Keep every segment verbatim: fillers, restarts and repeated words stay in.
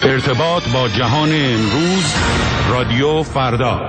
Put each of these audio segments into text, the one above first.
ارتباط با جهان امروز، رادیو فردا.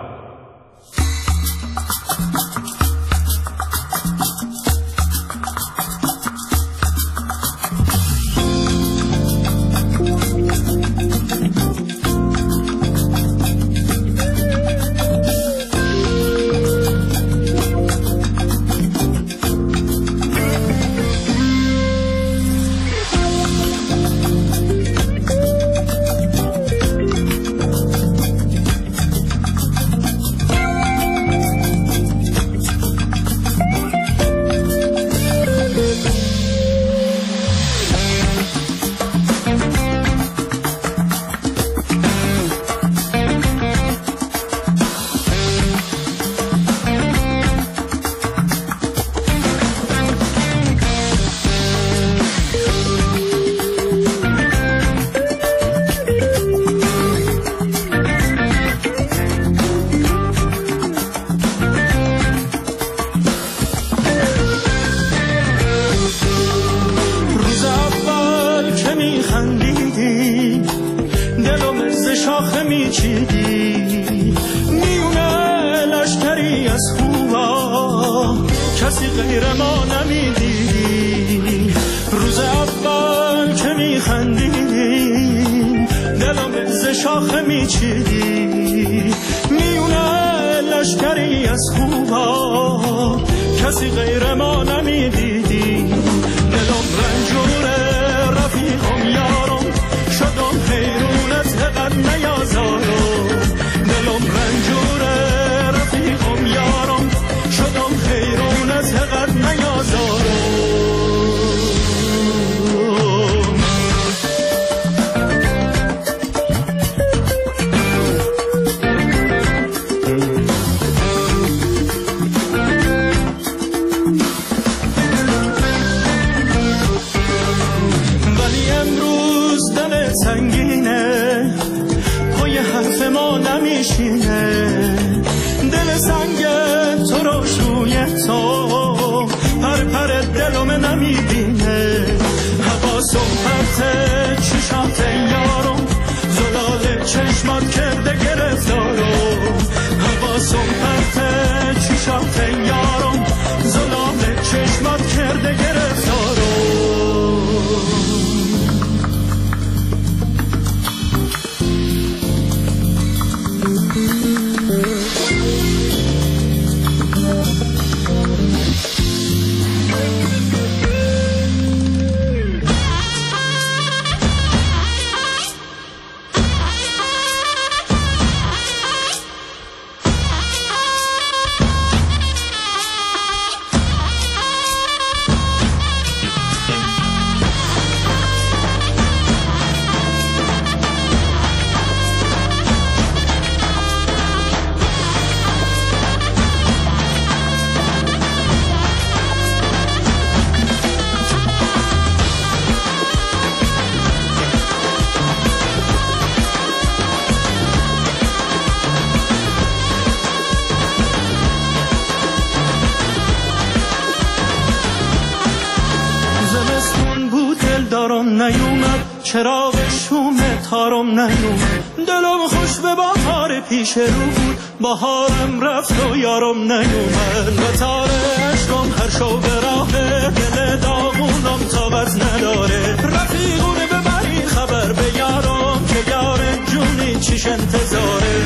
چراغ شوم تارم نیومد، دلم خوش به بهار پیش رو بود، بهارم رفت و یارم نیومد. و تار عشقم هر شو به راه دل داغونم تابت نداره. رفیقونه ببری خبر به یارم که یار جونی چیش انتظاره.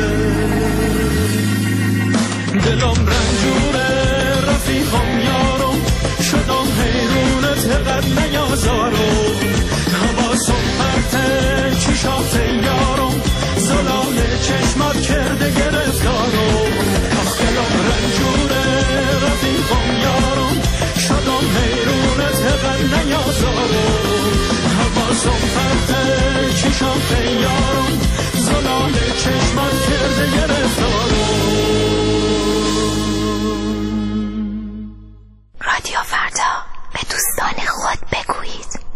دلم رنجوره رفیقم یارم، شدم حیرونت قد نیازارم. حواسم پرته چشات یارم، زلال چشمات کرده گرفتارم. آخ دلم رنجوره رفیقم یارم، شدم حیرونت قد نیازارم. حواسم پرته چشات یارم، زلال چشمات کرده گرفتارم. رادیو فردا، به دوستان خود بگویید.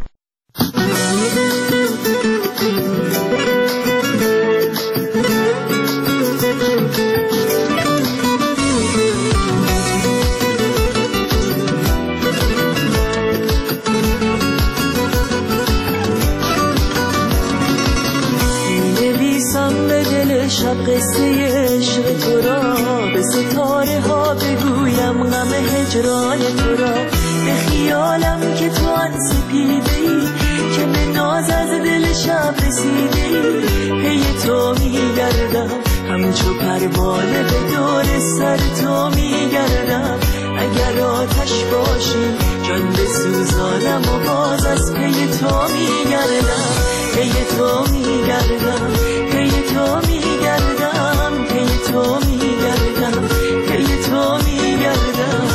شب قصه عشق تو را به ستاره ها بگویم، غم هجران تو را به خیالم که تو آن سپیده‌ای که به ناز از دل شب رسیده‌ای. پی تو میگردم همچو پروانه به دور سر تو میگردم. اگر آتش باشی جان بسوزانم و باز از پی تو میگردم. پی تو میگردم پی تو میگردم پی تو میگردم پی تو میگردم.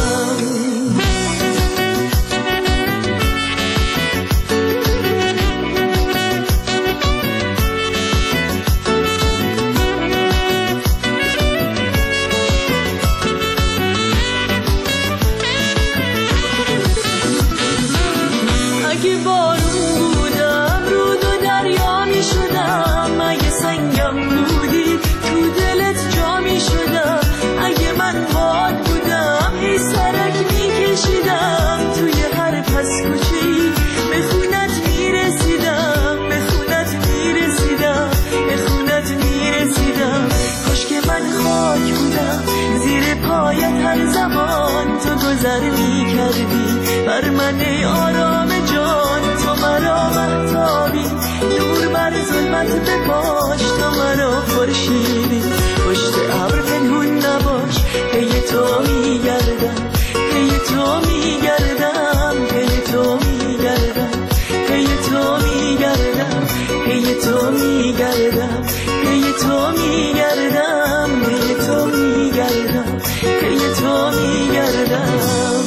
اگه بارون بودم رود و دریا می شدم، اگه سنگم بودی تو دلت جا می شدم. اگه من باد بودم ای سرک می کشیدم، توی هر پس کوچه‌ای به خونت می رسیدم، به خونت می رسیدم، به خونت می رسیدم. کاش که من خاک بودم زیر پایت هر زمان تو گذر می کردی بر من ای آرام جان. تو مرا مهتابی نور بر ظلمت بپاش، تو مرا خورشیدی پشت ابر پنهون نباش. پی تو میگردم پی تو میگردم پی تو میگردم پی تو میگردم پی تو میگردم پی تو میگردم پی تو میگردم پی تو میگردم.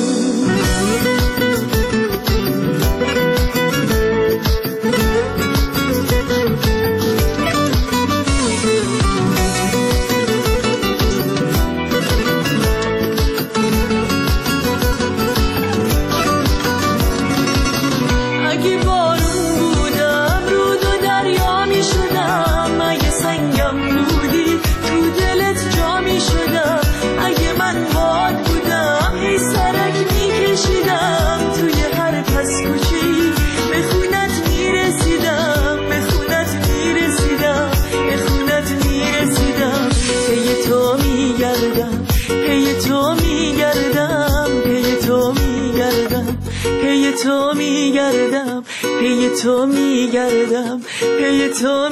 تو میگردم پی تو میگردم پی تو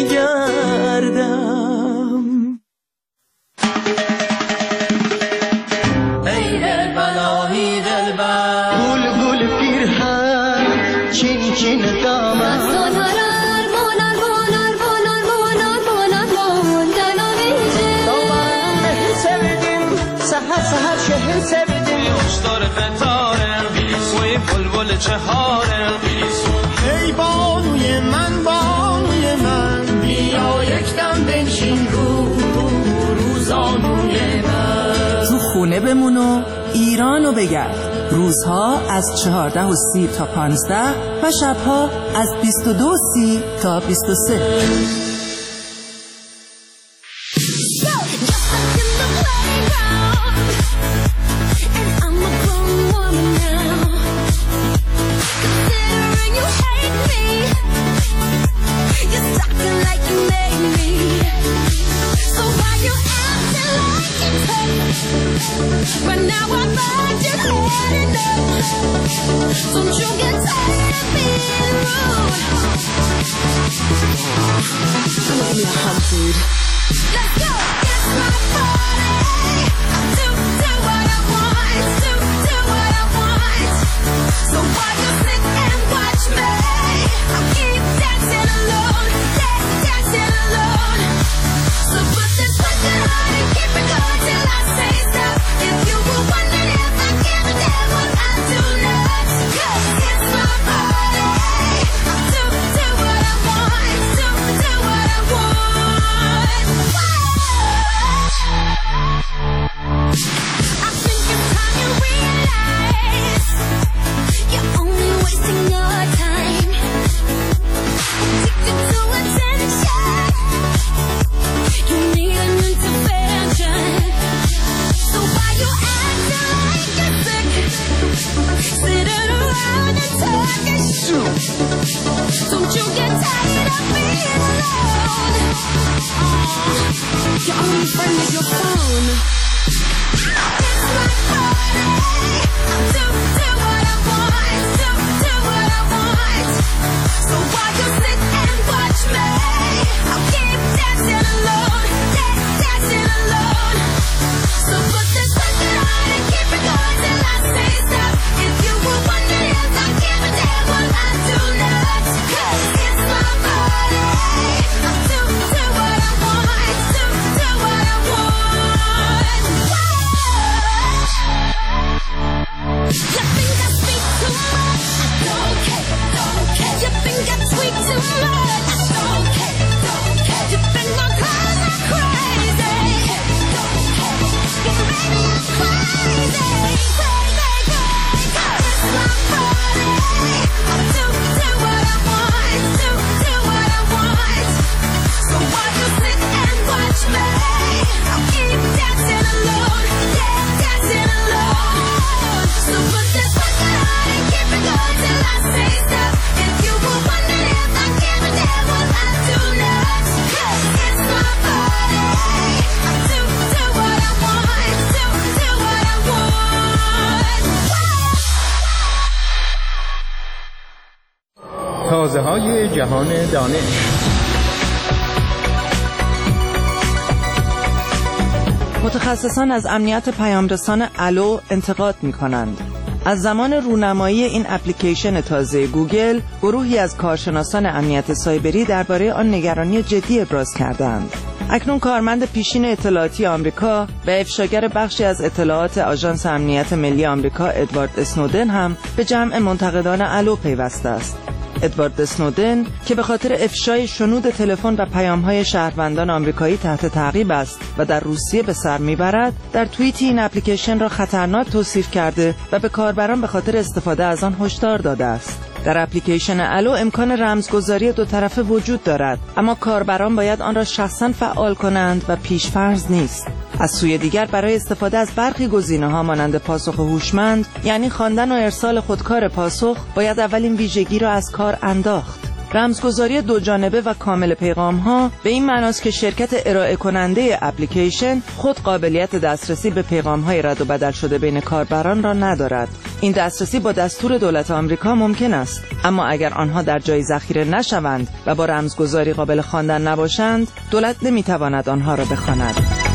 میگردم. ای دلبر آهی دلبر گل گل پیرهن چین چین دامن سونارار مونار مونار مونار مونار مونار موندن آمیزه دامن sevdim سهر سهر شهر sevdim یاشدار قطاره وی بلبل چهاره. ای بانوی من بانوی من بیا یک دم بنشین رو روزانوی من. تو خونه بمون و ایرانو بگرد. روزها از چهارده و سی تا پانزده و شبها از بیست و دو سی تا بیست و سه. But now I'm not just letting up. Don't you get tired of being rude? Let me have food. Let's go, it's my party. Do, do what I want. Do, do what I want. So why you sit and watch me? I'll keep dancing alone. Dance, dancing alone. So put this record on and keep it going till I say stop. If you were wondering if I give a damn what I do next, 'cause it's my party. Do, do what I want. Do, do what I want. get tired of being alone. Your only friend is your phone. It's my party. Do, do what I want. Do, do what I want. So while you sit and watch me, I'll keep dancing alone. Dance, dancing alone. So put this record on and keep it going till I say stop. If you were wondering if I give a damn, well I do not. 'Cause it's my party. Do, do what I want. Do, do what I want. You think I speak too much? I don't care, don't care. You think I tweet too much? I don't care, don't care. You think my cars are crazy? Don't care, well maybe I'm crazy, crazy, crazy. It's my party. Do, do what I want. Do, do what I want. So while you sit and watch me, I'll keep dancing alone. Yeah, dancing alone. So put this record on and keep it going till I say stop. If you were wondering if I give a damn, well I do not. 'Cause it's my party. Do, do what I want. Do, do what I want. تازه های جهان دانش. متخصصان از امنیت پیامرسان الو انتقاد می کنند. از زمان رونمایی این اپلیکیشن تازه گوگل، گروهی از کارشناسان امنیت سایبری درباره آن نگرانی جدی ابراز کردند. اکنون کارمند پیشین اطلاعاتی آمریکا و افشاگر بخشی از اطلاعات آژانس امنیت ملی آمریکا ادوارد اسنودن هم به جمع منتقدان الو پیوسته است. ادوارد اسنودن که به خاطر افشای شنود تلفن و پیام‌های شهروندان آمریکایی تحت تعقیب است و در روسیه به سر میبرد، در توییتی این اپلیکیشن را خطرناک توصیف کرده و به کاربران به خاطر استفاده از آن هشدار داده است. در اپلیکیشن الو امکان رمزگذاری دو طرفه وجود دارد، اما کاربران باید آن را شخصاً فعال کنند و پیش‌فرض نیست. از سوی دیگر برای استفاده از برخی گزینه‌ها مانند پاسخ هوشمند، یعنی خواندن و ارسال خودکار پاسخ، باید اول این ویژگی را از کار انداخت. رمزگذاری دو جانبه و کامل پیغام‌ها به این معناست که شرکت ارائه کننده اپلیکیشن خود قابلیت دسترسی به پیغام‌های رد و بدل شده بین کاربران را ندارد. این دسترسی با دستور دولت آمریکا ممکن است، اما اگر آنها در جای ذخیره نشوند و با رمزگذاری قابل خواندن نباشند، دولت نمی‌تواند آنها را بخواند.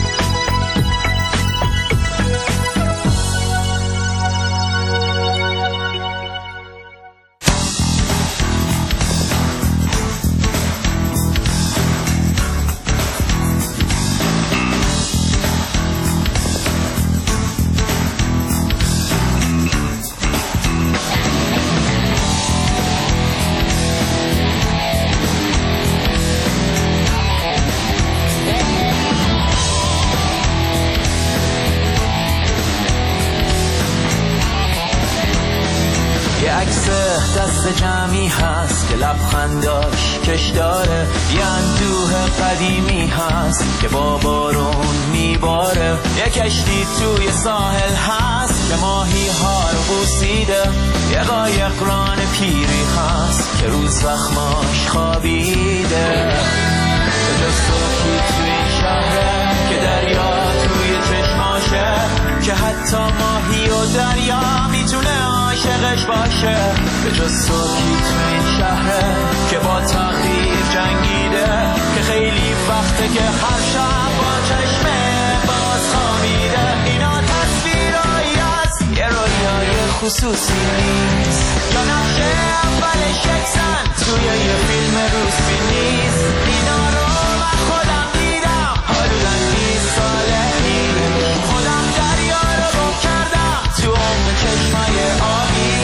دست جمعی هست که لبخنداش کش داره، یه اندوه قدیمی هست که با بارون میباره، یه کشتی توی ساحل هست که ماهی ها رو بوسیده، یه قایق ران پیری هست که روز زخماش خوابیده. به جز صبحی توی این شهره که دریا توی چشماشه، که حتی ماهی و دریا میتونه عاشقش باشه. به جز صبحی تو این شهره که با تقدیر جنگیده، که خیلی وقته که هر شب با چشمه باز خوابیده. اینا تصویرایی هست، یه رویای خصوصی نیست، یا نقشه اولش یکسن توی یه فیلم روسی نیست. اینا رو من خودم دیدم حدوداً بیست ساله پیش، خودم دریا رو گم کردم تو عمق چشمای آبی.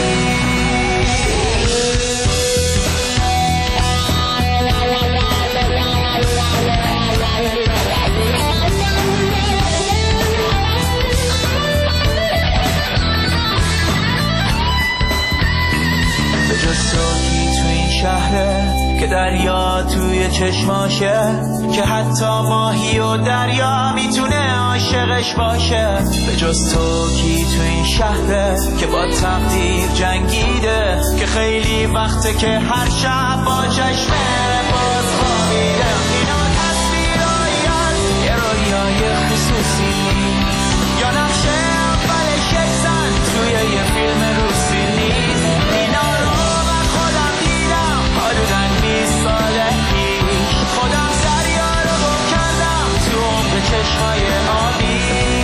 به جز ساکی تو این شهر که دریا توی چشماشه، که حتی ماهی و دریا میتونه عاشقش باشه. به جز تو کی تو این شهره که با تقدیر جنگیده، که خیلی وقته که هر شب با چشمه باز خوابیده. اینا تصویرهایی‌اند یه رویای خصوصی، یا نقشه اولش یک زن توی یه فیلم روسی نیست. اینا رو من خودم دیدم حدوداً بیست سال پیش. خودم دریا رو گم کردم تو عمق چشمای آبی.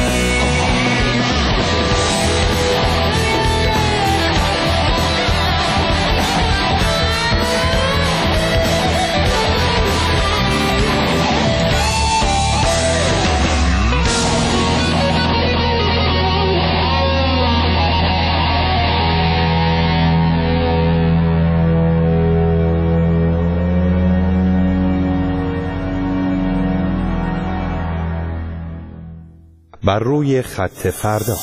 بر روی خط فردا.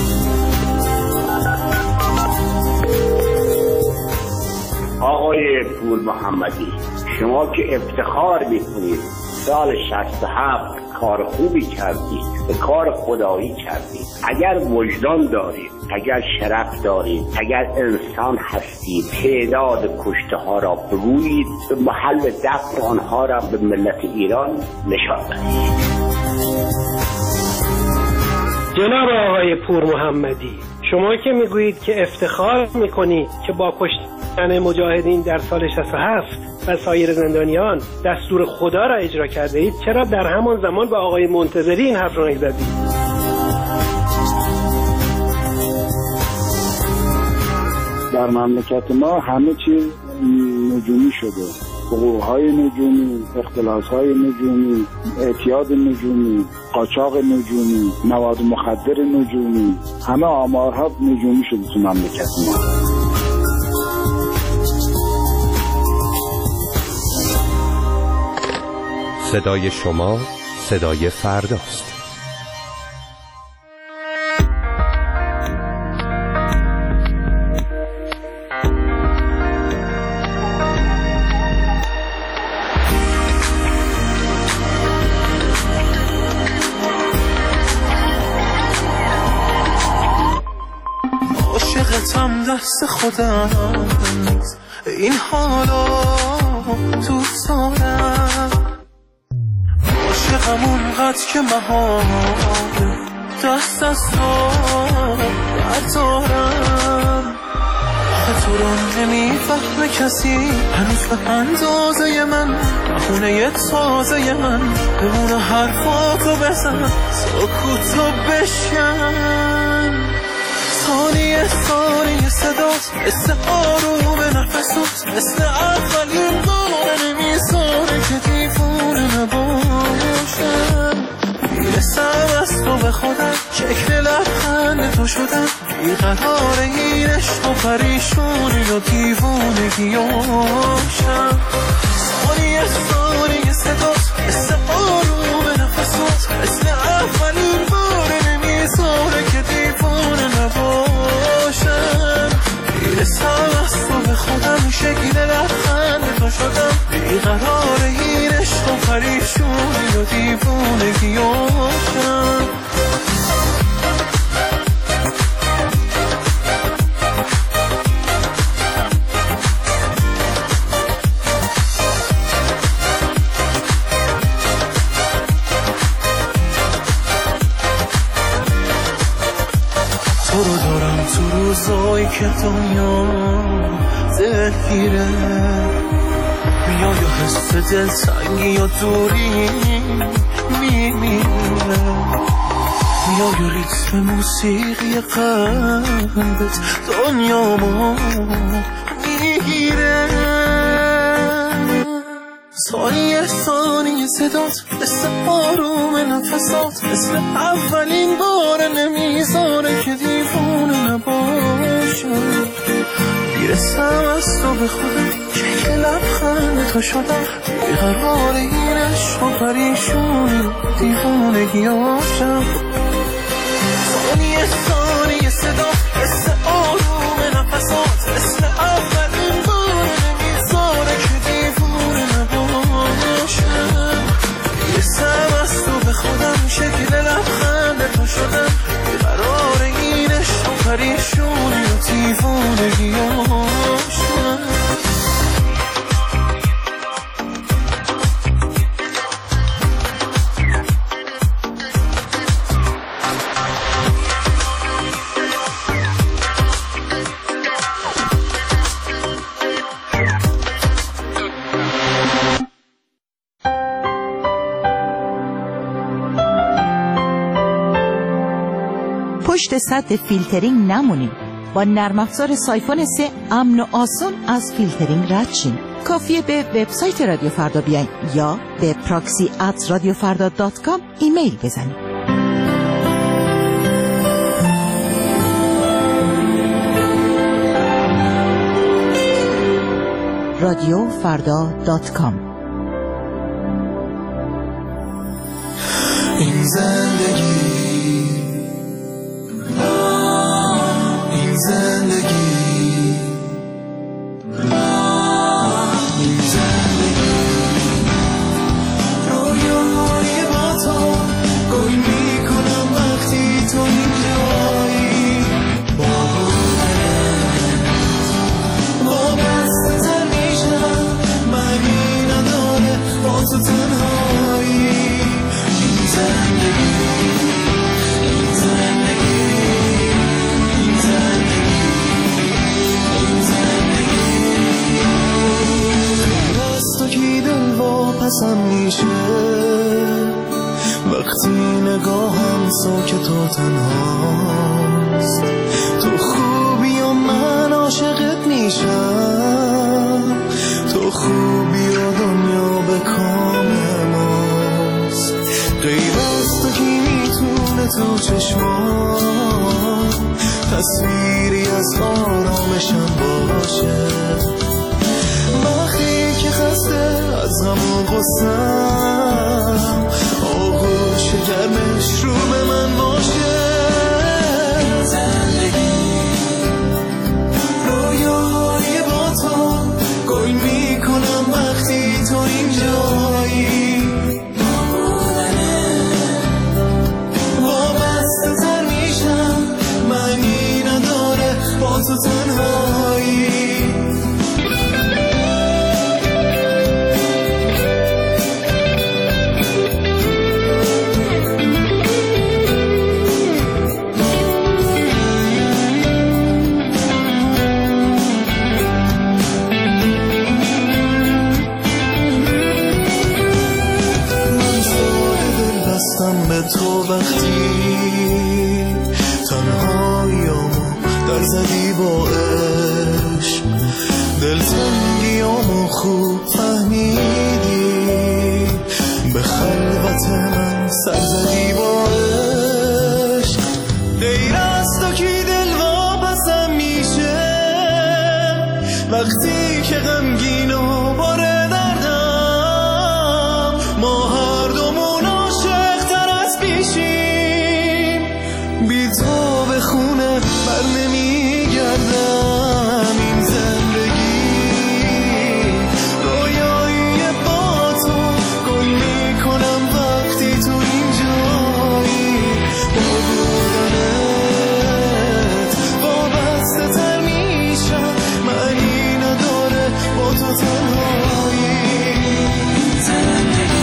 آقای پور محمدی، شما که افتخار میکنید سال شصت و هفت کار خوبی کردید، به کار خدایی کردید. اگر وجدان دارید، اگر شرف دارید، اگر انسان هستید، تعداد کشته ها را بگویید، به محل دفن آنها را به ملت ایران نشان دهید. جناب آقای پور محمدی، شما که میگویید که افتخار میکنید که با کشتن مجاهدین در سال شصت و هفت و سایر زندانیان دستور خدا را اجرا کرده اید، چرا در همان زمان به آقای منتظری این حرف را نزدید؟ در مملکت ما همه چیز نجومی شده، حقوق‌های نجومی، اختلاس‌های نجومی، اعتیاد نجومی، قاچاق نجومی، مواد مخدر نجومی، همه آمارها نجومی شده تو مملکت ما. صدای شما صدای فرداست. عاشقتم دست خودم این حالا تو سارم، عاشقم اونقدر که مهار دست از تو بردارم. تو رو نمیفهمه کسی هنوز به اندازه من، بهونه تازه من بمونه حرفاتو بزن، سکوتو بشکن. ثانیه ثانیه صدات مثل آروم نفسات، مثل اولین بار نمیذاره که دیوونه نباشم. میرسم از تو به خودم، شکل لبخند تو شدم، بیقرار این عشق و پریشونی و دیوونگیاشم. ثانیه ثانیه صدات مثل آروم نفسات، مثل اولین بار نمیذاره که دیوونه نباشم. میرسم از تو به خودم، شکل لبخند تو شدم، بیقرار این عشق و پریشونی و دیوونگیاشم. تو رو دارم تو روزایی که دنیا دلگیره، میای و حس دلتنگی و دوری میمیره، میای و ریتم موسیقی قلبت دنیامو میگیره. ثانیه ثانیه صدات مثل آروم نفسات، مثل اولین بار نمیذاره که دیوونه نباشم. میرسم از تو به خودم، شکل لبخند تو شدم، بیقرار این عشق و پریشونی دیوونگیاشم. ثانیه ثانیه صدات مثل آروم نفسات، مثل اولین بار نمیذاره که دیوونه پشت سد فیلترینگ نمونیم. با نرم افزار سایفون سه امن و آسان از فیلترینگ رد شیم. کافیه به وبسایت رادیو فردا بیاین یا به پراکسی ات رادیو فردا دات کام ایمیل بزنید. رادیو فردا دات کام. این زندگی این زندگی این زندگی رویای با تو گل میکنم وقتی تو اینجایی با بودنت وابسته تر میشم معنی نداره با تو تنهایی این زندگی این زندگی این زندگی این زندگی از تو کی دل واپسم میشه وقتی نگاهم ساکت و تنهاست تو خوبی و من عاشقت میشم تو خوبی و دنیا به کام ماست غیر از تو کی میتونه تو چشمان تصویری از آرامشم باشه وقتی که خسته از غم و غصه‌ام آغوش گرمش رو به من باشه زندگی رویای با تو گل میکنم وقتی تو اینجایی وابسته تر میشم معنی نداره با تو تنهایی به تو وقتی تنهاییامو در زدی با عشق دلتنگیامو خوب فهمیدی به خلوت من سر زدی با عشق غیر از تو کی دل واپسم میشه وقتی که غمگین و باره دردم ما هر دومون بی تو به خونه بر نمیگردم این زندگی رویایی با تو گل میکنم وقتی تو اینجایی با بودنت وابسته تر میشم معنی نداره با تو تنهایی این زندگی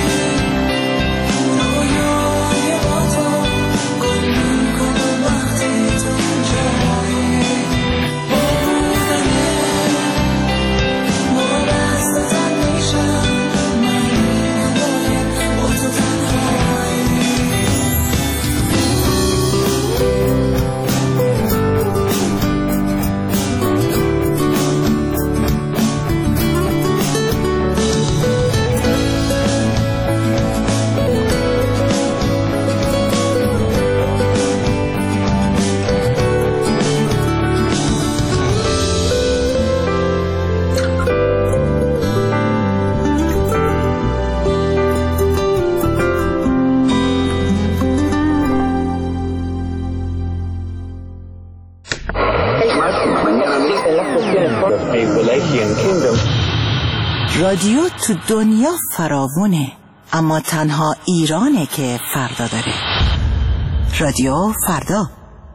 رادیو تو دنیا فراوونه اما تنها ایرانه که فردا داره. رادیو فردا.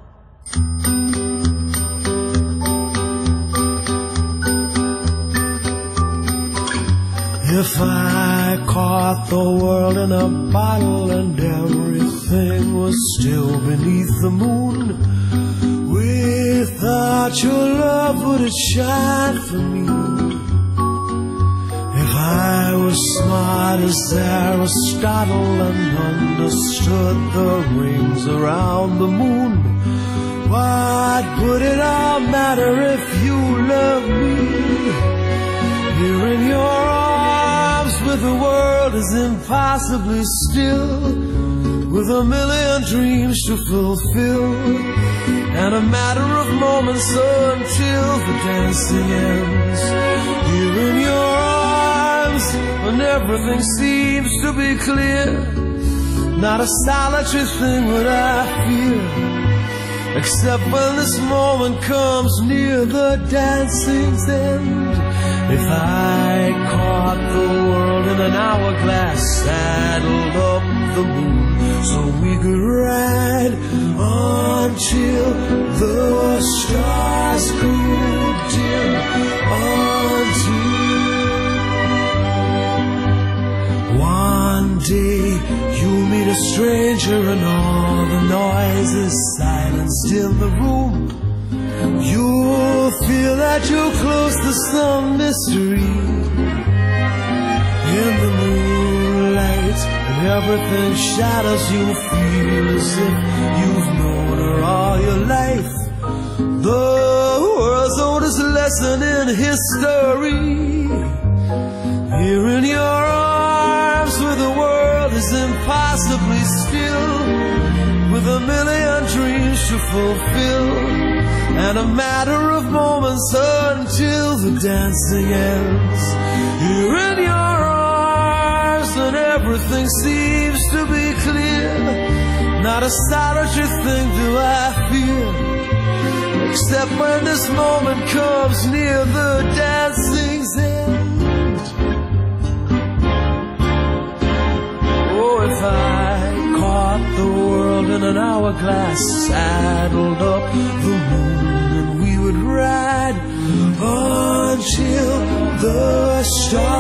If I caught the world in a bottle and everything was still beneath the moon, without your love would it shine for me? If I were smart as Aristotle and understood the rings around the moon. What would it all matter if you love me? Here in your arms with the world is impossibly still, with a million dreams to fulfill, and a matter of moments until the dancing ends. Here in your arms when everything seems to be clear, not a solitary thing would I fear, except when this moment comes near the dancing's end. If I caught the world in an hourglass, saddled up the moon so we could ride until the stars grew dim, until one day you'll meet a stranger and all the noise is silenced in the room. You'll feel that you're close to some mystery. In the moonlight, when everything shadows, you'll feel as if you've known her all your life. The world's oldest lesson in history. Here in your arms where the world is impossibly still, with a million dreams to fulfill, and a matter of moments until the dancing ends. Here in your arms and everything seems to be clear, not a solitary thing do I fear, except when this moment comes near the dancing's end. Oh, if I caught the world in an hourglass, saddled up the moon, and we would ride until the stars